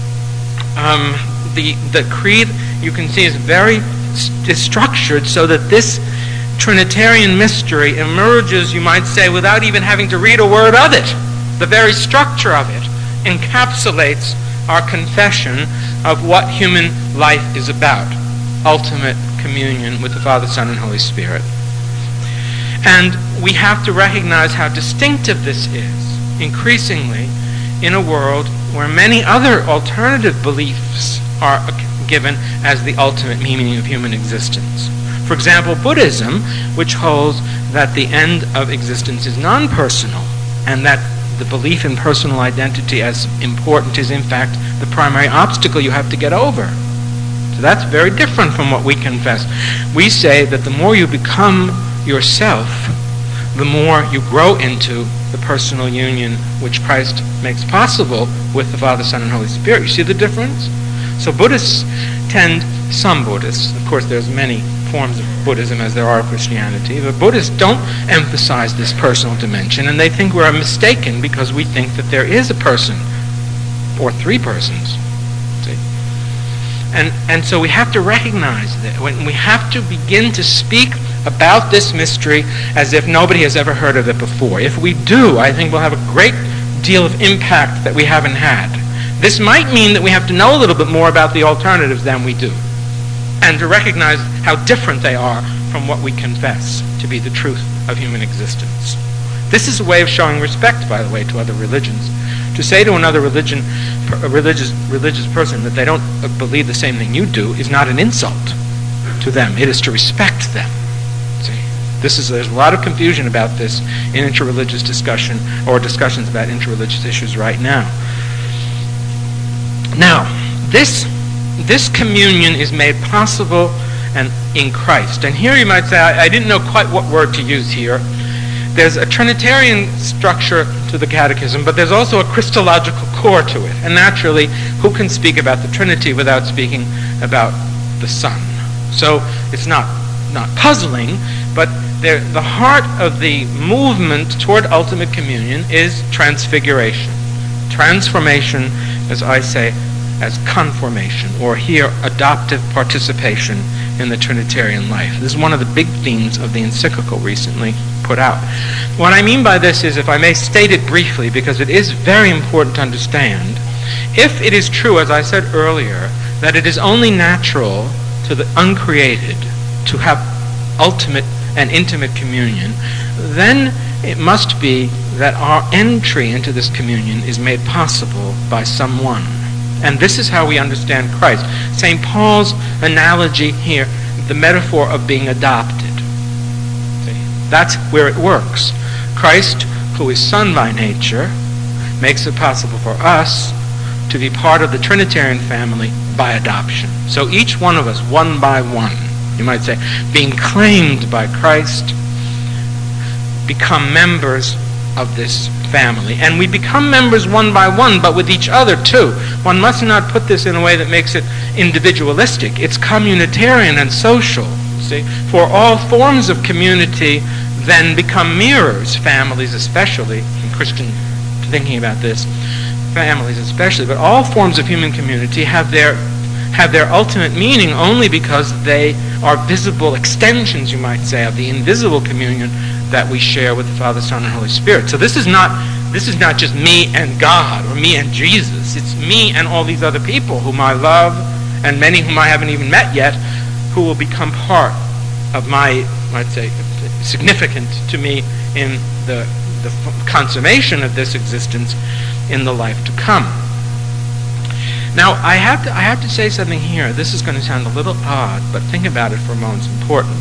Um, the, the Creed, you can see, is very is structured so that this Trinitarian mystery emerges, you might say, without even having to read a word of it. The very structure of it encapsulates our confession of what human life is about, ultimate communion with the Father, Son, and Holy Spirit. And we have to recognize how distinctive this is, increasingly, in a world where many other alternative beliefs are given as the ultimate meaning of human existence. For example, Buddhism, which holds that the end of existence is non-personal, and that the belief in personal identity as important is in fact the primary obstacle you have to get over. So that's very different from what we confess. We say that the more you become yourself, the more you grow into the personal union which Christ makes possible with the Father, Son, and Holy Spirit. You see the difference? So Buddhists tend, some Buddhists, of course there's many forms of Buddhism as there are of Christianity, but Buddhists don't emphasize this personal dimension, and they think we're mistaken because we think that there is a person, or three persons. See? And, and so we have to recognize that when we have to begin to speak about this mystery as if nobody has ever heard of it before. If we do, I think we'll have a great deal of impact that we haven't had. This might mean that we have to know a little bit more about the alternatives than we do, and to recognize how different they are from what we confess to be the truth of human existence. This is a way of showing respect, by the way, to other religions. To say to another religion, a religious, religious person that they don't believe the same thing you do is not an insult to them. It is to respect them. See? This is there's a lot of confusion about this in interreligious discussion or discussions about interreligious issues right now. Now, this this communion is made possible and in Christ. And here you might say, I, I didn't know quite what word to use here. There's a Trinitarian structure to the Catechism, but there's also a Christological core to it. And naturally, who can speak about the Trinity without speaking about the Son? So it's not, not puzzling, but there, the heart of the movement toward ultimate communion is transfiguration. Transformation, as I say, as conformation, or here, adoptive participation in the Trinitarian life. This is one of the big themes of the encyclical recently put out. What I mean by this is, if I may state it briefly, because it is very important to understand, if it is true, as I said earlier, that it is only natural to the uncreated to have ultimate and intimate communion, then it must be that our entry into this communion is made possible by someone. And this is how we understand Christ. Saint Paul's analogy here, the metaphor of being adopted. See? That's where it works. Christ, who is Son by nature, makes it possible for us to be part of the Trinitarian family by adoption. So each one of us, one by one, you might say, being claimed by Christ, become members of this family. And we become members one by one, but with each other too. One must not put this in a way that makes it individualistic. It's communitarian and social. See? For all forms of community then become mirrors, families especially, in Christian thinking about this, families especially, but all forms of human community have their have their ultimate meaning only because they are visible extensions, you might say, of the invisible communion that we share with the Father, Son, and Holy Spirit. So this is not this is not just me and God or me and Jesus. It's me and all these other people whom I love, and many whom I haven't even met yet, who will become part of my, I'd say, significant to me in the the consummation of this existence in the life to come. Now, I have to I have to say something here. This is going to sound a little odd, but think about it for a moment. It's important.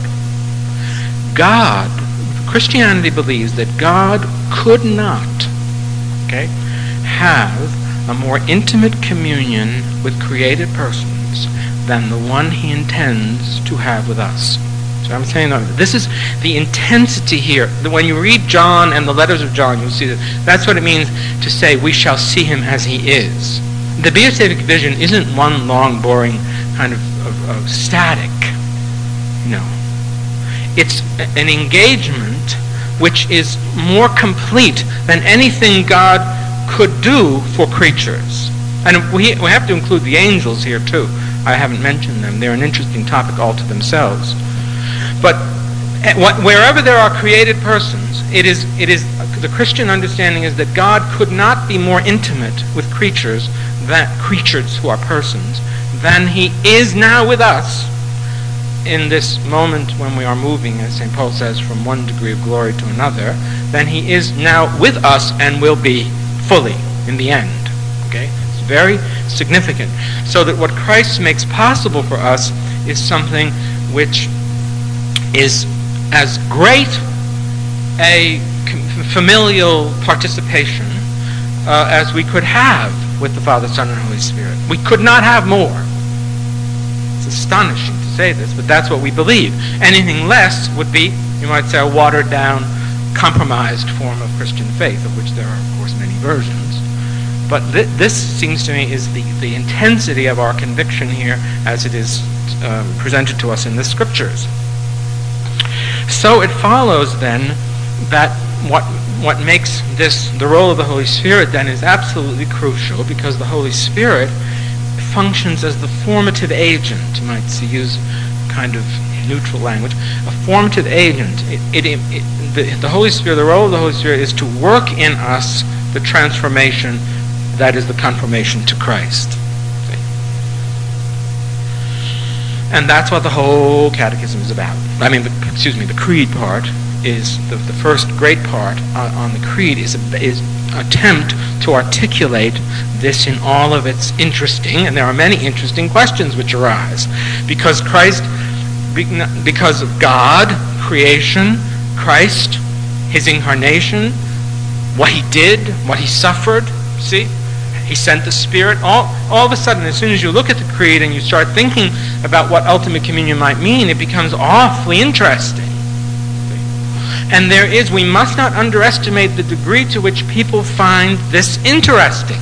God, Christianity believes that God could not, okay, have a more intimate communion with created persons than the one he intends to have with us. So I'm saying that this is the intensity here. When you read John and the letters of John, you'll see that that's what it means to say, we shall see him as he is. The beatific vision isn't one long, boring kind of, of, of static. No. It's an engagement which is more complete than anything God could do for creatures. And we, we have to include the angels here too. I haven't mentioned them. They're an interesting topic all to themselves. But wherever there are created persons, it is it is the Christian understanding is that God could not be more intimate with creatures, that creatures who are persons, than he is now with us in this moment when we are moving, as Saint Paul says, from one degree of glory to another, than he is now with us and will be fully in the end. Okay? It's very significant. So that what Christ makes possible for us is something which is as great a familial participation uh, as we could have with the Father, Son, and Holy Spirit. We could not have more. It's astonishing to say this, but that's what we believe. Anything less would be, you might say, a watered-down, compromised form of Christian faith, of which there are, of course, many versions. But th- this seems to me is the, the intensity of our conviction here as it is uh, presented to us in the Scriptures. So it follows then that what what makes this the role of the Holy Spirit then is absolutely crucial, because the Holy Spirit functions as the formative agent. You might see, use kind of neutral language, a formative agent. It, it, it, the, the Holy Spirit, the role of the Holy Spirit is to work in us the transformation that is the conformation to Christ. And that's what the whole catechism is about. I mean, the, excuse me, the creed part is, the, the first great part on, on the creed is a, is attempt to articulate this in all of its interesting, and there are many interesting questions which arise. Because Christ, because of God, creation, Christ, his incarnation, what he did, what he suffered, see? He sent the Spirit. All, all of a sudden, as soon as you look at the Creed and you start thinking about what ultimate communion might mean, it becomes awfully interesting. And there is, we must not underestimate the degree to which people find this interesting.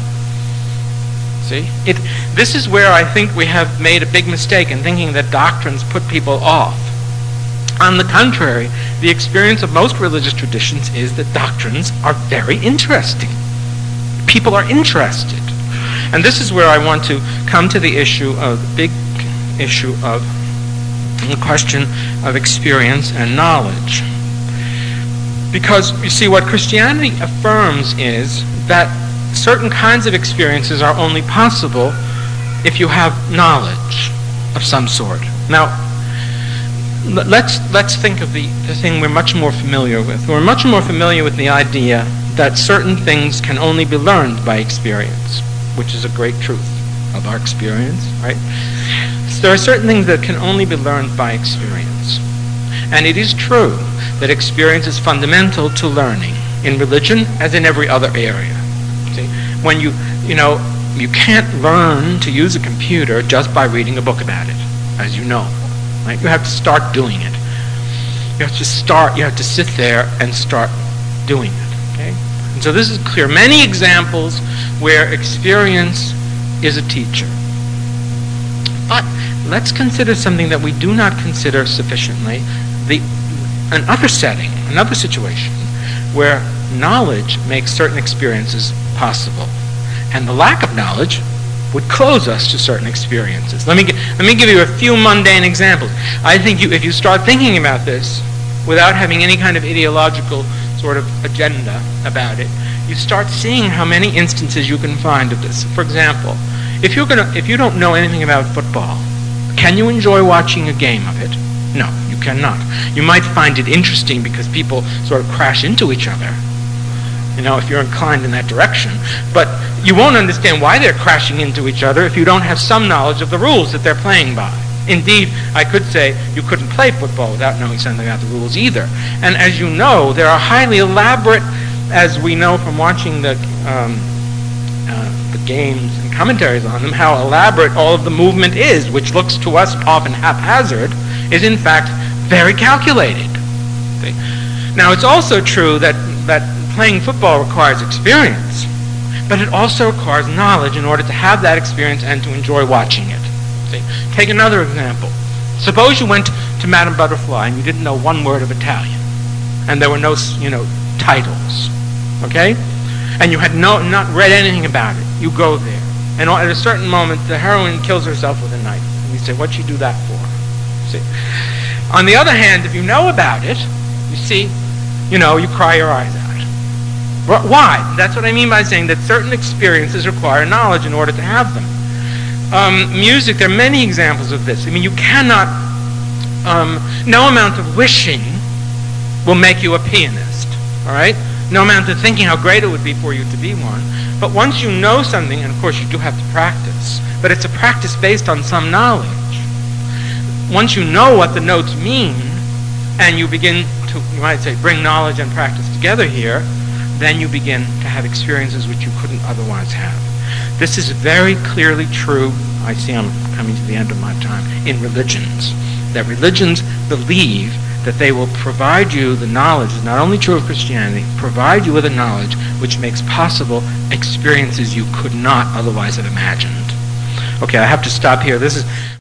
See? It, this is where I think we have made a big mistake in thinking that doctrines put people off. On the contrary, the experience of most religious traditions is that doctrines are very interesting. People are interested. And this is where I want to come to the issue of the big issue of the question of experience and knowledge. Because, you see, what Christianity affirms is that certain kinds of experiences are only possible if you have knowledge of some sort. Now, let's let's think of the, the thing we're much more familiar with. We're much more familiar with the idea that certain things can only be learned by experience, which is a great truth of our experience, right? So there are certain things that can only be learned by experience. And it is true that experience is fundamental to learning, in religion as in every other area. See, when you, you know, you can't learn to use a computer just by reading a book about it, as you know. Right? You have to start doing it. You have to start, you have to sit there and start doing it. Okay? And so this is clear. Many examples where experience is a teacher. But let's consider something that we do not consider sufficiently. The another setting, another situation, where knowledge makes certain experiences possible. And the lack of knowledge would close us to certain experiences. Let me, g- let me give you a few mundane examples. I think you, if you start thinking about this without having any kind of ideological sort of agenda about it, you start seeing how many instances you can find of this. For example, if you're gonna, if you don't know anything about football, can you enjoy watching a game of it? No, you cannot. You might find it interesting because people sort of crash into each other, you know, if you're inclined in that direction. But you won't understand why they're crashing into each other if you don't have some knowledge of the rules that they're playing by. Indeed, I could say you couldn't play football without knowing something about the rules either. And as you know, there are highly elaborate, as we know from watching the um, uh, the games and commentaries on them, how elaborate all of the movement is, which looks to us often haphazard, is in fact very calculated. Okay? Now, it's also true that, that playing football requires experience, but it also requires knowledge in order to have that experience and to enjoy watching it. See? Take another example. Suppose you went to Madame Butterfly and you didn't know one word of Italian, and there were no, you know, titles, okay? And you had no, not read anything about it. You go there, and at a certain moment, the heroine kills herself with a knife. And you say, what'd she do that for? See? On the other hand, if you know about it, you see, you know, you cry your eyes out. Why? That's what I mean by saying that certain experiences require knowledge in order to have them. Um, music, there are many examples of this. I mean, you cannot, um, no amount of wishing will make you a pianist, all right? No amount of thinking how great it would be for you to be one. But once you know something, and of course you do have to practice, but it's a practice based on some knowledge. Once you know what the notes mean, and you begin to, you might say, bring knowledge and practice together here, then you begin to have experiences which you couldn't otherwise have. This is very clearly true, I see I'm coming to the end of my time, in religions. That religions believe that they will provide you the knowledge, it's not only true of Christianity, provide you with a knowledge which makes possible experiences you could not otherwise have imagined. Okay, I have to stop here. This is